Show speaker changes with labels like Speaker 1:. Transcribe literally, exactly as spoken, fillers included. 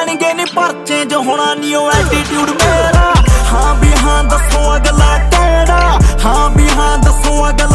Speaker 1: ਜਾਣਗੇ ਨੀ ਪਰ ਚੇਂਜ ਹੋਣਾ ਨੀ ਉਹ ਐਟੀਟਿਊਡ ਮੇਰਾ। ਹਾਂ ਵੀ ਹਾਂ ਦੱਸੋ ਅਗਲਾ ਕਿਹੜਾ, ਹਾਂ ਵੀ ਹਾਂ ਦੱਸੋ ਅਗਲਾ